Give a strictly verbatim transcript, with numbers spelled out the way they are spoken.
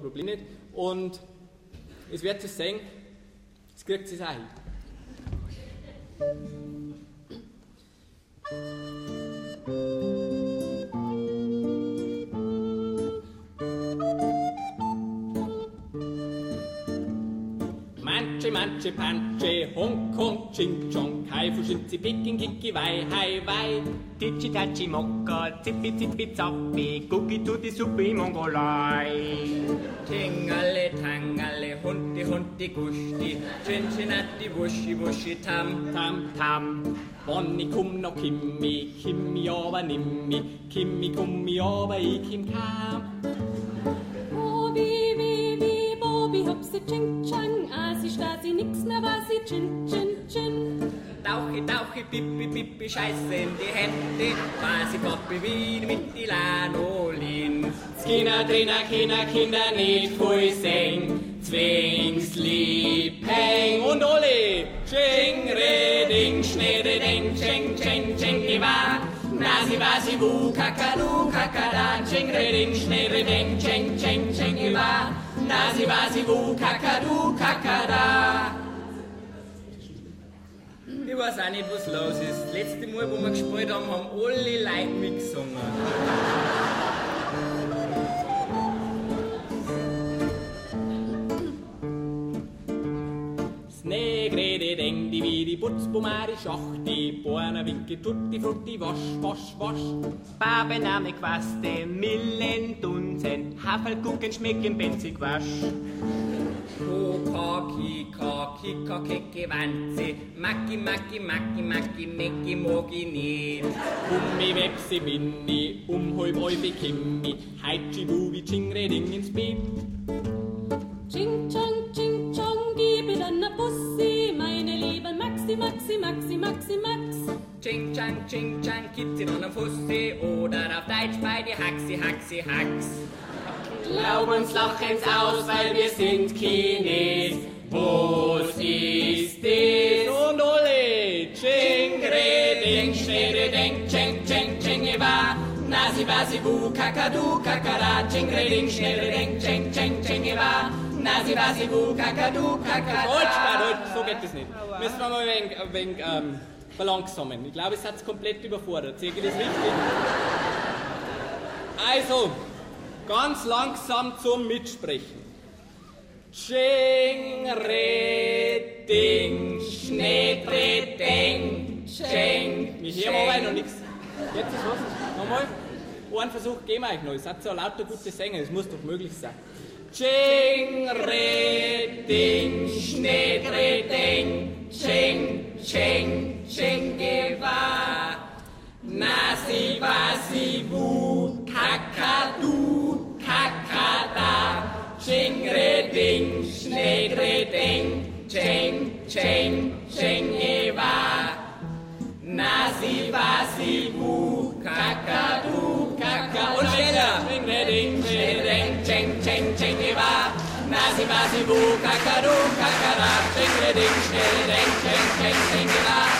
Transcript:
Problem nicht. Und es wird es sehen, es kriegt es auch hin. Manche, manche, panche, Hong Kong, Ching Chong, Kai, Fushinzi, Peking, Kiki, Wei, Hai, Wei. Titschi, Tatschi, Mokka, Zippi, Zippi, Zappi, Gucki, Tutti, Suppi, Mongolei. Tingerle, Tangerle, Hunti, Hunti, Gusti, Cincinnati, Wuschi, Wuschi, Tam, Tam, Tam. Bonni, Kum, no, Kimmi, Kimmi, aber Nimmi, Kimmi, Kummi, aber ich, Kim, Kam. Bobi, wie, wie, Bobi, hopsi, Ching, Chang, Asi, Stasi, nix mehr, was sie, Chin, Chin, Chin. Tauchi, Tauchi, Pippi, Pippi, Scheiße in die Hände, quasi Poppi wieder mit die Lanolin. Kinder, Trainer, Kinder, Kinder nicht voll sing, zwings, lieb, häng und ole. Ching, reding, schnereding, ching, ching, ching, iwa. Nasi, wasi, wu, kakadu, kakada, ching, reding, schnereding, ching, ching, ching, iwa. Nasi, wasi, wu, kakadu, kakada. Ich weiß auch nicht, was los ist. Das letzte Mal, wo wir gespielt haben, haben alle Leute mitgesungen. Snegrede, deng, die wie die Putzbumari, Schachti, Borna, Winke, Tutti, Frutti, Wasch, Wasch, Wasch. Babename, Quaste, Millen, Dunsen, Haferlkuchen, Schmecken, Benzig, Wasch. Koka, Kika, Kika, Keke, Wanze, Maki, Maki, Maki, Maki, Meki, Mogi, nicht. Ummi, Wepsi, Winni, Umholb, Olbi, Kimmi, Heitschi, Bubi, Chingreding ins Beat. Ching, Chong, Ching, Chong, gib mir dann ne Bussi, meine lieben Maxi, Maxi, Maxi, Maxi, Max. Ching, Chang, Ching, Chang, Kitzi, noch ne Fussi, oder auf Deutsch bei die Haxi, Haxi, Hax. Glaub uns, lachen's aus, weil wir sind Chines. Was ist das? Und ole, Ching, reding, schnereding, cheng, cheng, cheng, eva. Nasi, basi, bu, kakadu, kakada, ching, reding, schnereding, cheng, cheng, cheng, eva. Nasi, basi, bu, kakadu, kakada. Deutsch, na, Deutsch, so geht das nicht. Müssen wir mal ein wenig, ein wenig ähm, verlangsamen. Ich glaube, es hat's komplett überfordert. Sehe ich das richtig? Also, ganz langsam zum Mitsprechen. Ching, reding, schnedreding, cheng. Wir hören aber noch nichts. Jetzt ist was. Nochmal. Einen Versuch geben wir euch noch. Ihr seid so lauter gute Sänger, das muss doch möglich sein. Ching, reding, schnedreding, cheng, cheng, cheng, gewa. Nasi, wasi, bu, kakadu, kakada, chingreding, schnedreding, cheng, cheng, cheng, ewa. Nasi, wasi, bu, kakadu, kakada. Und schneller! Chingreding, schnedreding, cheng, cheng, cheng, ewa. Nasi, wasi, bu, kakadu, kakada, chingreding, schnedreding, cheng, cheng, cheng, ewa.